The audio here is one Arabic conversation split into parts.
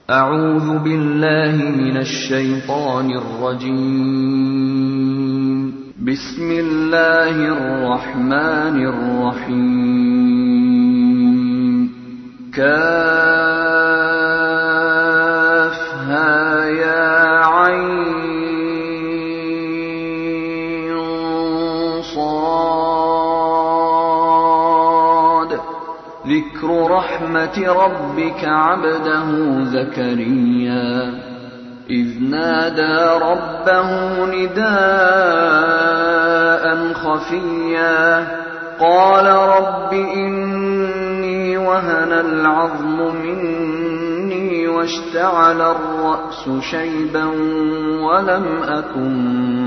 أعوذ بالله من الشيطان الرجيم. بسم الله الرحمن الرحيم. كافها يا عين صاد. ذكر رحمة ربك عبده زكريا إذ نادى ربه نداء خفيا قال رب إني وهن العظم مني واشتعل الرأس شيبا ولم أكن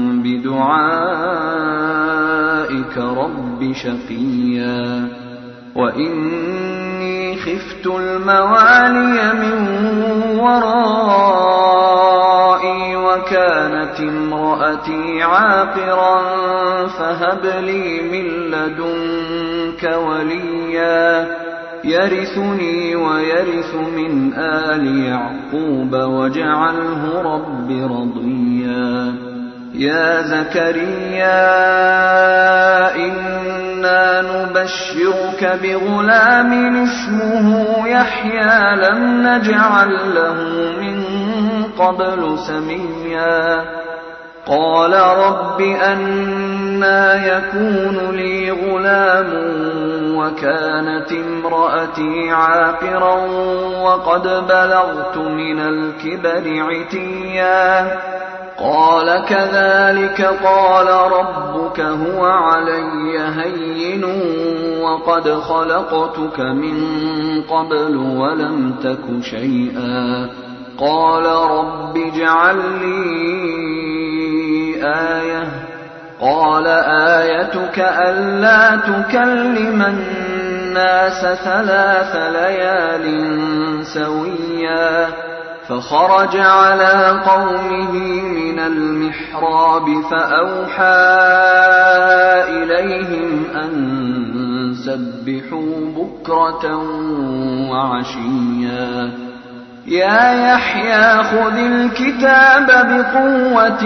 بدعائك رب شقيا وإني خفت الموالي من ورائي وكانت امرأتي عاقرا فهب لي من لدنك وليا يرثني ويرث من آل يعقوب واجعله رب رضيا. يا زكريا إنا نبشرك بغلام اسمه يحيى لم نجعل له من قبل سميا. قال رب أنى يكون لي غلام وكانت امرأتي عاقرا وقد بلغت من الكبر عتيا. قال كذلك قال ربك هو علي هين وقد خلقتك من قبل ولم تك شيئا. قال رب اجعل لي آية. قال آيتك ألا تكلم الناس 3 ليال سويا. فخرج على قومه من المحراب فأوحى إليهم أن سبحوا بكرة وعشيا. يا يحيى خذ الكتاب بقوة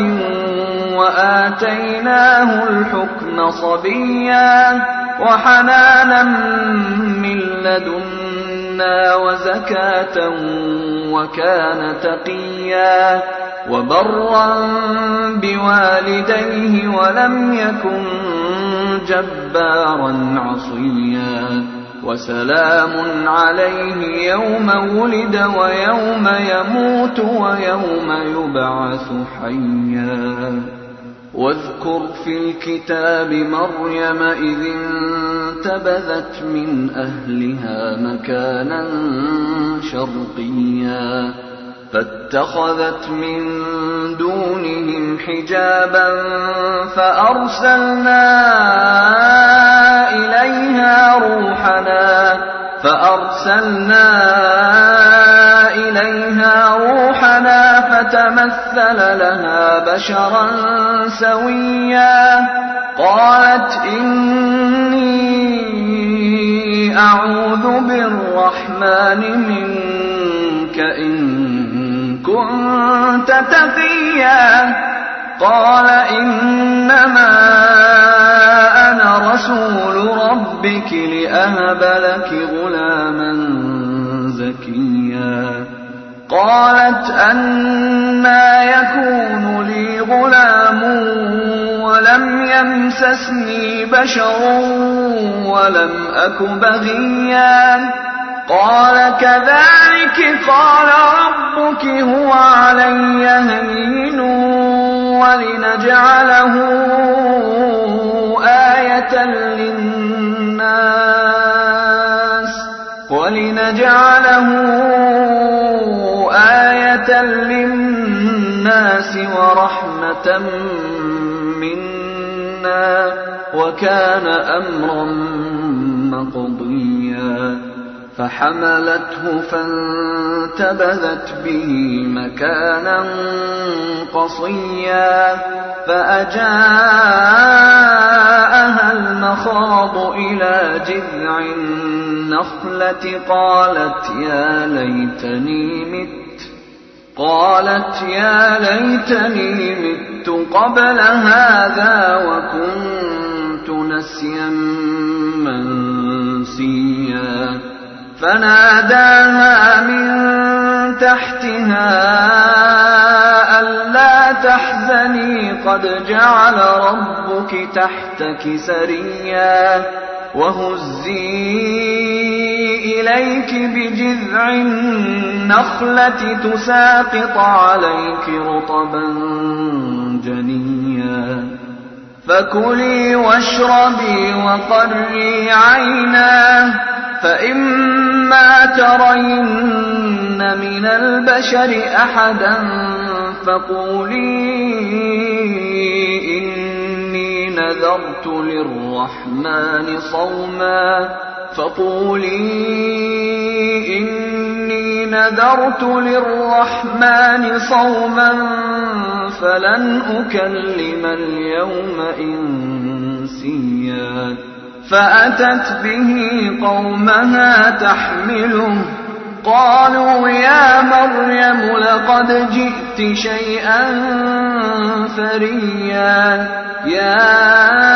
وآتيناه الحكم صبيا وحنانا من لدنا وزكاة وكان تقيا وبرا بوالديه ولم يكن جبارا عصيا. وسلام عليه يوم ولد ويوم يموت ويوم يبعث حيا. واذكر في الكتاب مريم إذ انتبذت من أهلها مكانا شرقيا فاتخذت من دونهم حجابا فأرسلنا إليها روحنا فتمثل لها بشرا سويا. قالت إني أعوذ بالرحمن منك إن كنت تقيا. قال إنما أنا رسول ربك لأهب لك غلاما زكيا. قالت أنى يكون لي غلام ولم يمسسني بشر ولم أك بغيا. قال كذلك قال ربك هو علي هين ولنجعله آية للناس ورحمة منا وكان أمرا مقضيا. فحملته فانتبذت به مكانا قصيا فأجاءها المخاض إلى جذع النخلة قالت يا ليتني مت قالت يا ليتني مت قبل هذا وكنت نسيا منسيا فناداها من تحتها ألا تحزني قد جعل ربك تحتك سريا وهزي إليك بجذع النخلة تساقط عليك رطبا جنيا فكلي واشربي وقري عينا فإما ترين من البشر أحدا فقولي إني نذرت للرحمن صوما فلن أكلم اليوم إنسيا فأتت به قومها تحمله قالوا يا مريم لقد جئت شيئا فريا يا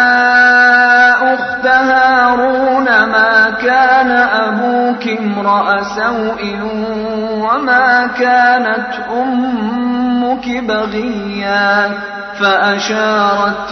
أخت هارون ما كان أبوك امرأ سوء وما كانت أمك بغيا فأشارت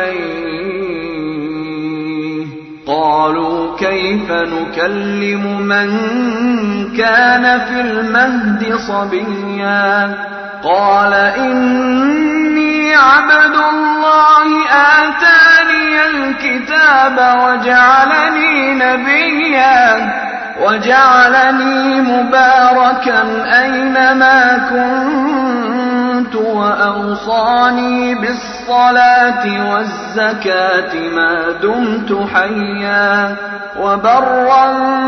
إليه قالوا كيف نكلم من كان في المهد صبيا قال إني عبد الله آتاني الكتاب وجعلني نبيا وجعلني مباركا أينما كنت وأوصاني بالصلاة والزكاة ما دمت حيا وبرا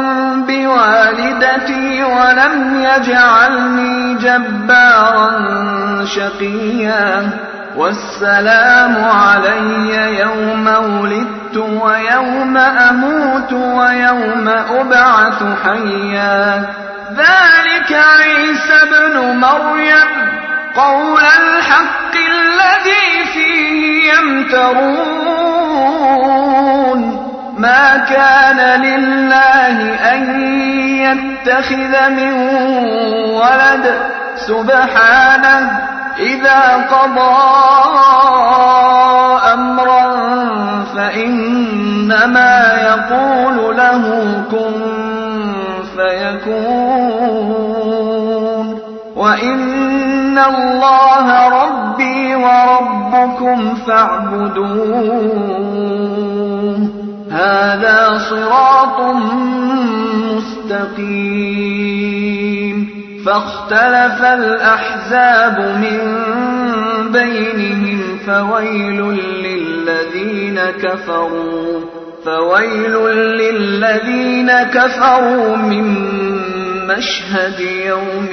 بوالدتي ولم يجعلني جبارا شقيا والسلام علي يوم ولدت ويوم أموت ويوم أبعث حيا ذلك عيسى ابن مريم قول الحق الذي فيه يمترون ما كان لله أن يتخذ من ولد سبحانه إذا قضى أمرا فإنما يقول له كن فيكون وإن الله ربي وربكم فاعبدوه هذا صراط مستقيم فاختلف الأحزاب من بينهم فويل للذين كفروا من مشهد يوم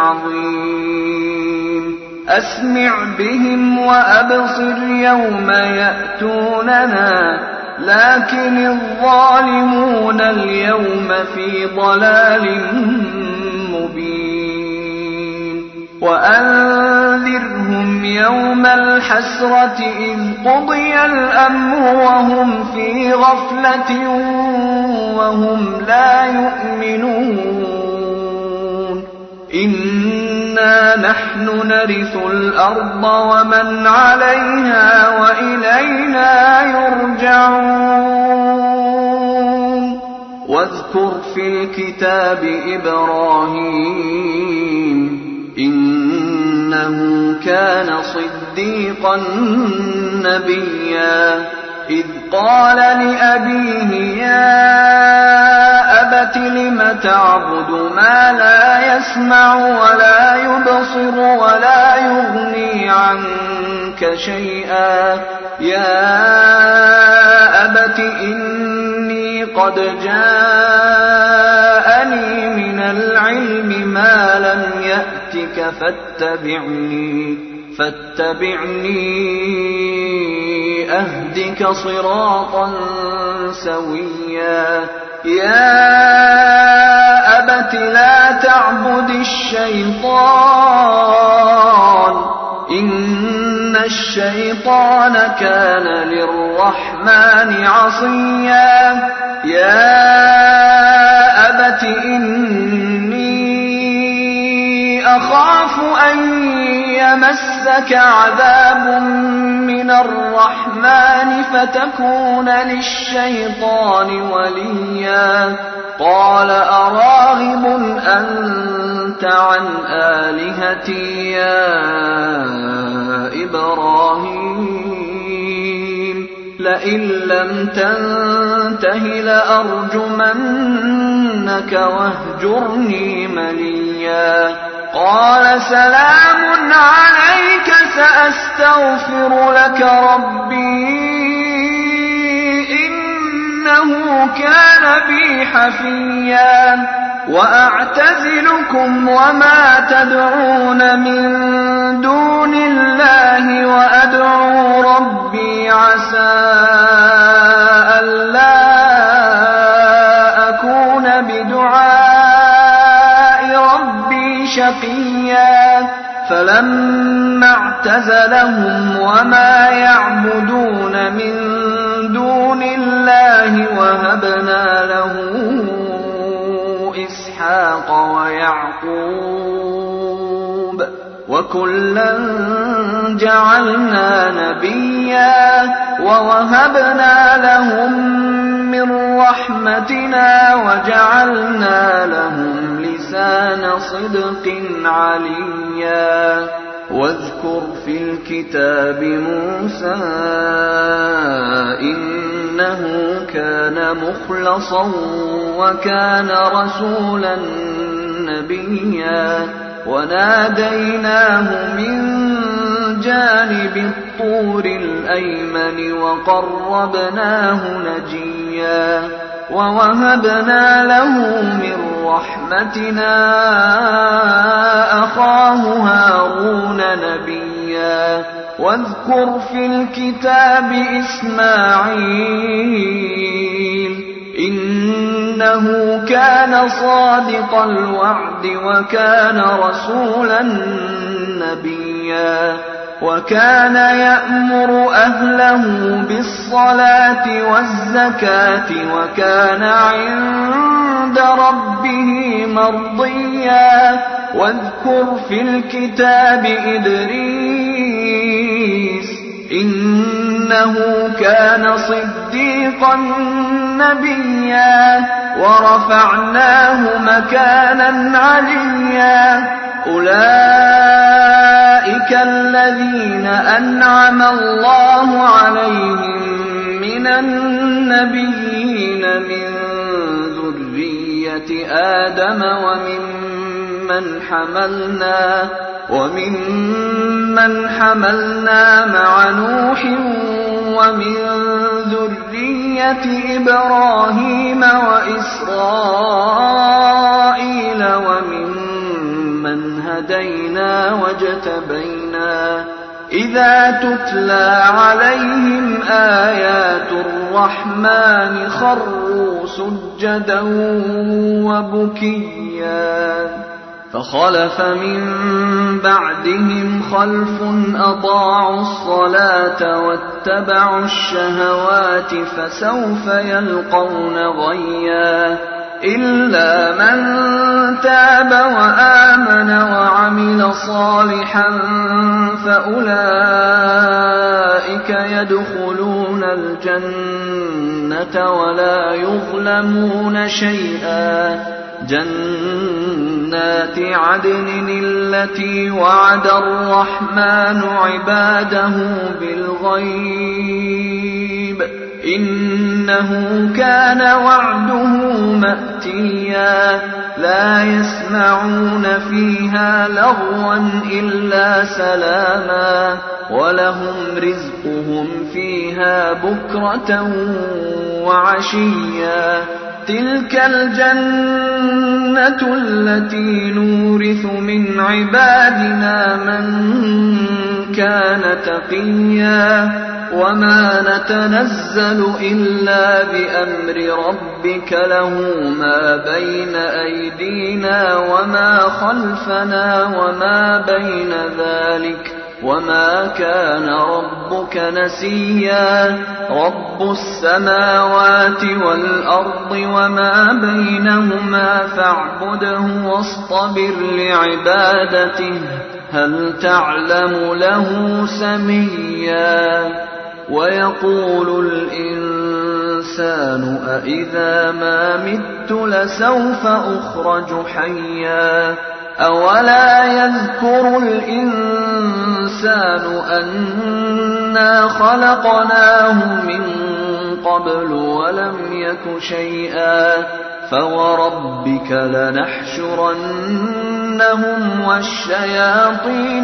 عظيم أسمع بهم وأبصر يوم يأتوننا لكن الظالمون اليوم في ضلال مبين وأنذرهم يوم الحسرة إذ قضي الأمر وهم في غفلة وهم لا يؤمنون إنا نحن نرث الأرض ومن عليها وإلينا يرجعون واذكر في الكتاب إبراهيم إنه كان صديقا نبيا إذ قال لأبيه يا أبت لم تعبد ما لا يسمع ولا يبصر ولا يغني عنك شيئا يا أبت إني قد جاءني من العلم ما لم يأتك فاتبعني أهدك صراطا سويا يا أبت لا تعبد الشيطان إن الشيطان كان للرحمن عصيا يا أبت إني أخاف أن يمسك عذاب من الرحمن فتكون للشيطان وليا قال أراغب أنت عن آلهتي يا إبراهيم لئن لم تنته لأرجمنك واهجرني مليا قال سلام عليك سأستغفر لك ربي إنه كان بي حفيا وأعتزلكم وما تدعون من دون الله وأدعو ربي عسى ألا أكون بدعاء ربي شقيا فلما اعتزلهم وما يعبدون من دون الله وهبنا له إسحاق ويعقوب وكلا جعلنا نبيا ووهبنا لهم من رحمتنا وجعلنا لهم لسان صدق عليا واذكر في الكتاب موسى إنه كان مخلصا وكان رسولا نبيا وناديناه من جانب الطور الأيمن وقربناه نجيا ووهبنا له من رحمتنا أخاه هارون نبيا واذكر في الكتاب إسماعيل إنه كان صادق الوعد وكان رسولا نبيا وكان يأمر أهله بالصلاة والزكاة وكان عند ربه مرضيا واذكر في الكتاب إدريس إنه كان صديقا نبيا ورفعناه مكانا عليا أولئك الذين أنعم الله عليهم من النبيين من ذرية آدم وممن حملنا مع نوح ومن ذرية إبراهيم وإسرائيل وممن هدينا واجتبينا إذا تتلى عليهم آيات الرحمن خروا سجدا وبكيا فخلف من بعدهم خلف أضاعوا الصلاة واتبعوا الشهوات فسوف يلقون غيا إلا من تاب وآمن وعمل صالحا فأولئك يدخلون الجنة ولا يظلمون شيئا جنات عدن التي وعد الرحمن عباده بالغيب إنه كان وعده مأتيا لا يسمعون فيها لغوا إلا سلاما ولهم رزقهم فيها بكرة وعشيا تِلْكَ الْجَنَّةُ الَّتِي نُورِثُ مِنْ عِبَادِنَا مَنْ كَانَ تَقِيًّا وَمَا نَتَنَزَّلُ إِلَّا بِأَمْرِ رَبِّكَ لَهُ مَا بَيْنَ أَيْدِينَا وَمَا خَلْفَنَا وَمَا بَيْنَ ذَلِكَ وَمَا كَانَ رَبُّكَ نَسِيًّا رَبُّ السَّمَاوَاتِ وَالْأَرْضِ وَمَا بَيْنَهُمَا فَاعْبُدْهُ وَاصْطَبِرْ لِعِبَادَتِهِ هَلْ تَعْلَمُ لَهُ سَمِيًّا وَيَقُولُ الْإِنسَانُ أَإِذَا مَا مِتُّ لَسَوْفَ أُخْرَجُ حَيًّا أَوَلَا يَذْكُرُ الْإِنسَانُ أَنَّا خَلَقْنَاهُ مِنْ قَبْلُ وَلَمْ يَكُ شَيْئًا فَوَرَبِّكَ لَنَحْشُرَنَّهُمْ وَالشَّيَاطِينَ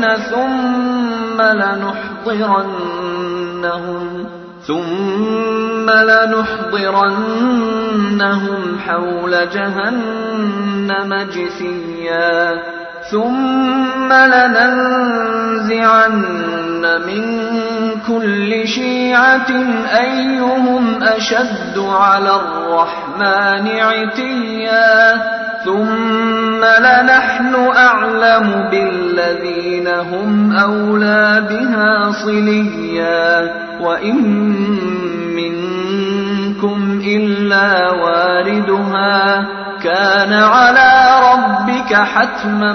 ثُمَّ لَنُحْضِرَنَّهُمْ حَوْلَ جَهَنَّمَ جِثِيًّا ثُمَّ لَنَنزِعَنَّ مِنْ كُلِّ شِيعَةٍ أَيُّهُمْ أَشَدُّ عَلَى الرَّحْمَنِ عِتِيًّا ثُمَّ لَنَحْنُ أَعْلَمُ بِالَّذِينَ هُمْ أَوْلَى بِهَا صِلِيًّا وَإِن مِّنكُمْ إِلَّا وَارِدُهَا كَانَ عَلَى رَبِّكَ حَتْمًا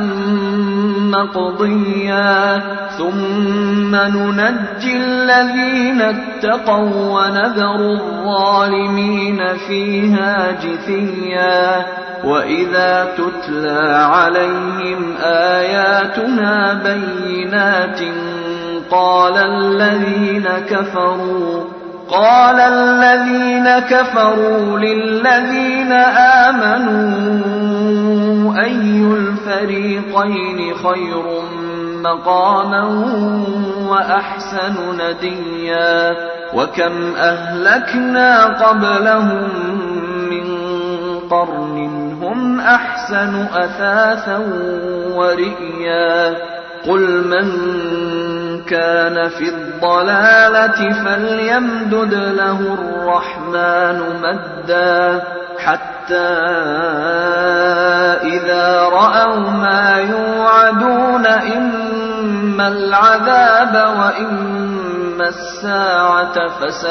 مَّقْضِيًّا ثُمَّ نُنَجِّي الَّذِينَ اتَّقَوا وَّنَذَرُ الظَّالِمِينَ فِيهَا جِثِيًّا وَإِذَا تُتْلَىٰ عَلَيْهِمْ آيَاتُنَا بَيِّنَاتٍ قَالَ الَّذِينَ كَفَرُوا لِلَّذِينَ آمَنُوا أَيُّ الْفَرِيقَيْنِ خَيْرٌ مَّقَامًا وَأَحْسَنُ نَدِيًّا وَكَمْ أَهْلَكْنَا قَبْلَهُم مِّن قَرْنٍ هُمْ أَحْسَنُ أَثَاثًا وَرِئْيًا قُلْ مَن كَانَ فِي الضَّلَالَةِ فَلْيَمْدُدْ لَهُ الرَّحْمَٰنُ مَدًّا حَتَّىٰ إِذَا رَأَوْا مَا يُوعَدُونَ إِمَّا الْعَذَابَ وَإِمَّا السَّاعَةَ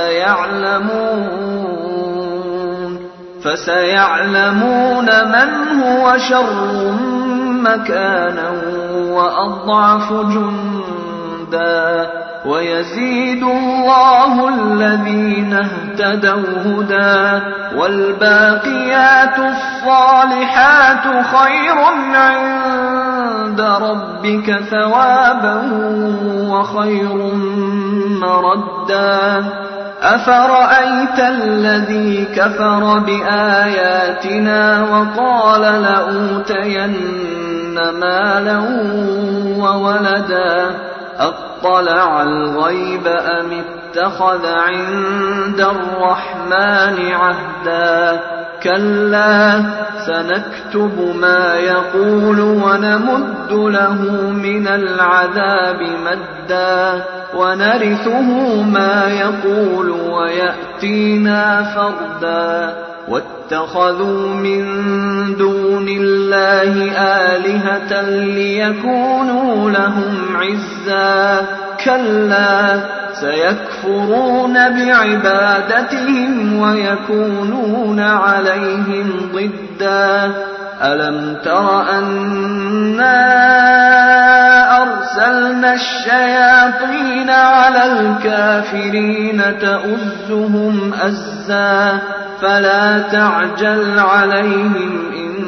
فَسَيَعْلَمُونَ مَنْ هُوَ شَرٌّ مَّكَانًا وَأَضْعَفُ جُندًا وَيَزِيدُ اللَّهُ الَّذِينَ اهْتَدَوْا هُدًى وَالْبَاقِيَاتُ الصَّالِحَاتُ خَيْرٌ عِندَ رَبِّكَ ثَوَابًا وَخَيْرٌ مَّرَدًّا أَفَرَأَيْتَ الَّذِي كَفَرَ بِآيَاتِنَا وَقَالَ لَأُوتَيَنَّ مَالًا وَوَلَدًا أَطَّلَعَ الْغَيْبَ أَمِ اتَّخَذَ عِندَ الرَّحْمَٰنِ عَهْدًا كَلَّا سَنَكْتُبُ مَا يَقُولُ وَنَمُدُّ لَهُ مِنَ الْعَذَابِ مَدًّا وَنَرِثُهُ مَا يَقُولُ وَيَأْتِينَا فَرْدًا وَاتَّخَذُوا مِن دُونِ اللَّهِ آلِهَةً لِّيَكُونُوا لَهُمْ عِزًّا كَلَّا سَيَكْفُرُونَ بِعِبَادَتِهِمْ وَيَكُونُونَ عَلَيْهِمْ ضِدًّا أَلَمْ تَرَ أَنَّا أَرْسَلْنَا الشَّيَاطِينَ عَلَى الْكَافِرِينَ تَؤُزُّهُمْ أَزًّا فَلَا تَعْجَلْ عَلَيْهِمْ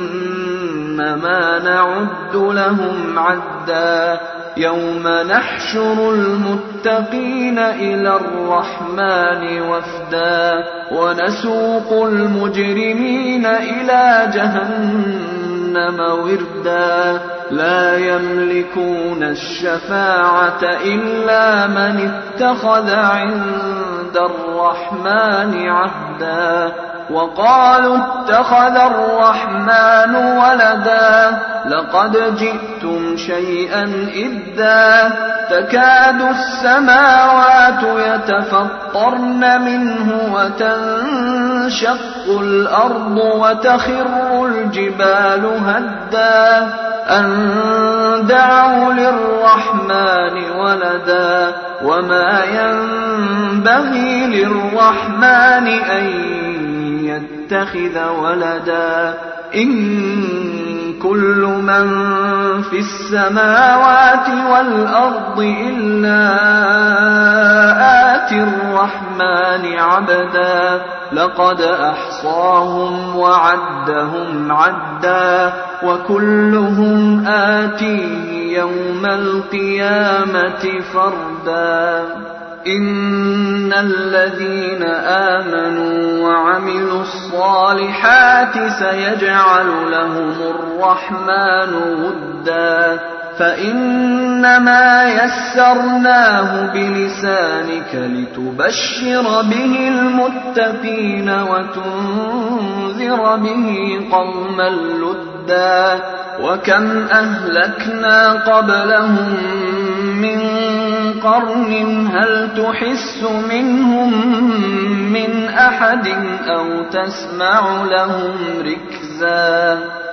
إِنَّمَا نَعُدُّ لَهُمْ عَدًّا يَوْمَ نَحْشُرُ الْمُتَّقِينَ إِلَى الرَّحْمَٰنِ وَفْدًا وَنَسُوقُ الْمُجْرِمِينَ إِلَىٰ جَهَنَّمَ وِرْدًا لَّا يَمْلِكُونَ الشَّفَاعَةَ إِلَّا مَنِ اتَّخَذَ عِندَ الرَّحْمَٰنِ عَهْدًا وقالوا اتخذ الرحمن ولدا لقد جئتم شيئا إدا تكاد السماوات يتفطرن منه وتنشق الأرض وتخر الجبال هدا أن دعوا للرحمن ولدا وما ينبغي للرحمن أن يتخذ ولدا إن كل من في السماوات والأرض إلا آتي الرحمن عبدا لقد أحصاهم وعدهم عدا وكلهم آتيه يوم القيامة فردا إن الذين آمنوا وعملوا الصالحات سيجعل لهم الرحمن ودا فإنما يسرناه بلسانك لتبشر به المتقين وتنذر به قوما لدا وكم أهلكنا قبلهم من قرن هل تحس منهم من أحد أو تسمع لهم ركزا